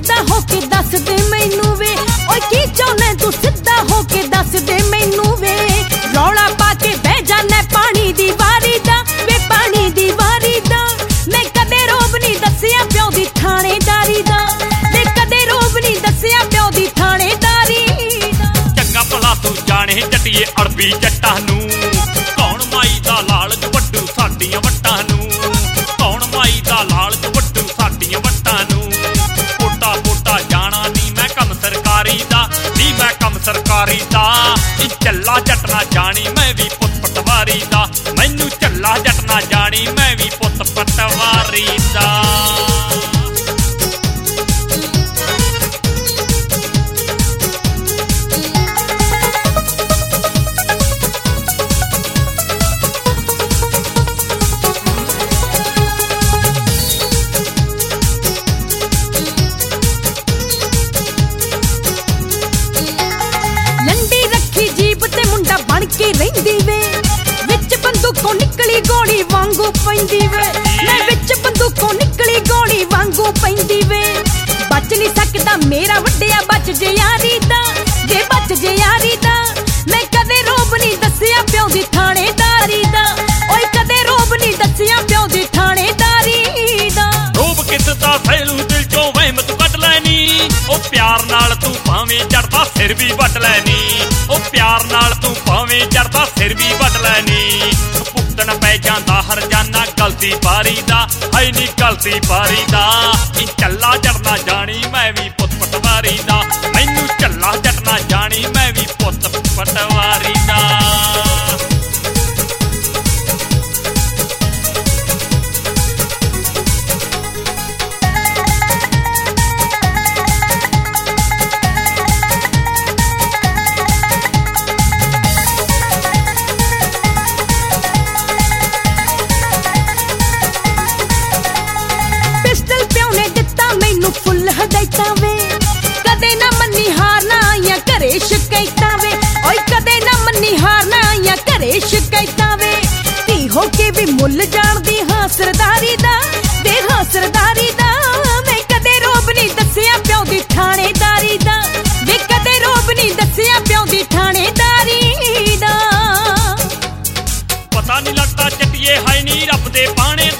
ਸਿੱਧਾ ਹੋ ਕੇ ਦੱਸ ਦੇ ਮੈਨੂੰ ਵੇ, ਓਏ ਕੀ ਚਾਹੁੰਦਾ ਤੂੰ ਸਿੱਧਾ ਹੋ ਕੇ ਦੱਸ ਦੇ ਮੈਨੂੰ ਵੇ। ਰੌਲਾ ਪਾ ਕੇ ਬਹਿ ਜਾਣਾ ਪਾਣੀ ਦੀ ਵਾਰੀ ਦਾ ਵੇ, ਪਾਣੀ ਦੀ ਵਾਰੀ ਦਾ। ਮੈਂ ਕਦੇ ਰੋਬ ਨਹੀਂ ਦੱਸਿਆ ਪਿਓ ਦੀ ਥਾਣੇਦਾਰੀ ਦਾ ਵੇ, ਕਦੇ ਰੋਬ ਨਹੀਂ ਦੱਸਿਆ ਪਿਓ ਦੀ ਥਾਣੇਦਾਰੀ ਦਾ। ਚੰਗਾ ਭਲਾ ਤੂੰ ਜਾਣੇ ਜੱਟੀਏ ਅੜਬੀ ਜੱਟਾਂ ਨੂੰ, ਕੌਣ ਮਾਈ ਦਾ ਲਾਲਚ ਵੱਡੂ ਸਾਡੀਆਂ ਵੱਟਾਂ ਨੂੰ, ਕੌਣ ਮਾਈ ਦਾ ਲਾਲਚ ਵੱਡੂ ਸਾਡੀਆਂ ਵੱਟਾਂ ਨੂੰ। ਪੋਟਾ ਪੋਟਾ ਜਾਣਾ ਨੀ ਮੈਂ ਕੰਮ ਸਰਕਾਰੀ ਦਾ, ਨੀ ਮੈਂ ਕੰਮ ਸਰਕਾਰੀ ਦਾ। ਨੀ ਚੱਲਾ ਜੱਟ ਨਾ ਜਾਣੀ ਮੈਂ ਵੀ ਪੁੱਤ ਪਟਵਾਰੀ ਦਾ, ਮੈਨੂੰ ਚੱਲਾ ਜੱਟ ਨਾ ਜਾਣੀ ਮੈਂ ਵੀ ਪੁੱਤ ਪਟਵਾਰੀ ਦਾ। ਬਣ ਕੇ ਰਹਿੰਦੀ ਵੇ, ਵਿੱਚ ਬੰਦੂਕੋਂ ਨਿਕਲੀ ਗੋਲੀ ਵਾਂਗੂ ਪੈਂਦੀ ਵੇ, ਮੈਂ ਵਿੱਚ ਬੰਦੂਕੋਂ ਨਿਕਲੀ ਗੋਲੀ ਵਾਂਗੂ ਪੈਂਦੀ ਵੇ। ਬਚ ਨਹੀਂ ਸਕਦਾ ਮੇਰਾ ਵੱਡਿਆ ਬਚ ਜੇ ਯਾਰੀ ਦਾ ਵੇ, ਬਚ ਜੇ ਯਾਰੀ ਦਾ। ਮੈਂ ਕਦੇ ਰੋਬ ਨਹੀਂ ਦੱਸਿਆ ਪਿਓ ਦੀ ਥਾਣੇਦਾਰੀ ਦਾ, ਓਏ ਕਦੇ ਰੋਬ ਨਹੀਂ ਦੱਸਿਆ ਪਿਓ ਦੀ ਥਾਣੇਦਾਰੀ ਦਾ। ਰੋਬ ਕਿਸ ਦਾ ਫੈਲੂ ਦਿਲ ਚੋਂ ਵਹਿਮ ਤੂੰ ਕੱਢ ਲੈਨੀ, ਉਹ ਪਿਆਰ ਨਾਲ ਤੂੰ ਭਾਵੇਂ ਜੜਦਾ ਸਿਰ ਵੀ ਵੱਢ ਲੈਨੀ, ਉਹ ਪਿਆਰ ਨਾਲ ਤੂੰ ਭਾਵੇਂ ਜੜਦਾ ਸਿਰ ਵੀ ਵੱਢ ਲੈਨੀ। ਭੁਗਤਣ ਪੈ ਜਾਂਦਾ ਹਰਜਾਨਾ ਗਲਤੀ ਬਾਰੀ ਦਾ, ਹਾਏ ਨੀ ਗਲਤੀ ਬਾਰੀ ਦਾ। ਨੀ ਚੱਲਾ ਜੜ ਨਾ ਜਾਣੀ ਮੈਂ ਵੀ ਪੁੱਤ ਪਟਵਾਰੀ ਦਾ, ਮੈਨੂੰ ਚੱਲਾ ਜੜ ਨਾ ਜਾਣੀ ਮੈਂ ਵੀ ਪੁੱਤ ਪਟਵਾਰੀ ਦਾ। ਫੁੱਲ ਹਦਾਇਤਾਂ ਵੇ, ਕਦੇ ਨਾ ਮੰਨੀ ਹਾਰ ਨਾ ਆਈਆਂ ਘਰੇ ਸ਼ਿਕਾਇਤਾਂ ਵੇ, ਓਏ ਕਦੇ ਨਾ ਮੰਨੀ ਹਾਰ ਨਾ ਆਈਆਂ ਘਰੇ ਸ਼ਿਕਾਇਤਾਂ ਵੇ। ਧੀ ਹੋ ਕੇ ਵੀ ਮੁੱਲ ਜਾਣਦੀ ਹਾਂ ਸਰਦਾਰੀ ਦਾ ਵੇ, ਹਾਂ ਸਰਦਾਰੀ ਦਾ। ਮੈਂ ਕਦੇ ਰੋਬ ਨਹੀਂ ਦੱਸਿਆ ਪਿਓ ਦੀ ਥਾਣੇਦਾਰੀ ਦਾ ਵੇ, ਕਦੇ ਰੋਬ ਨਹੀਂ ਦੱਸਿਆ ਪਿਓ ਦੀ ਥਾਣੇਦਾਰੀ ਦਾ। ਪਤਾ ਨਹੀਂ ਲੱਗਦਾ ਜੱਟੀਏ ਹਾਏ ਨੀ ਰੱਬ ਦੇ ਬਾਣੇ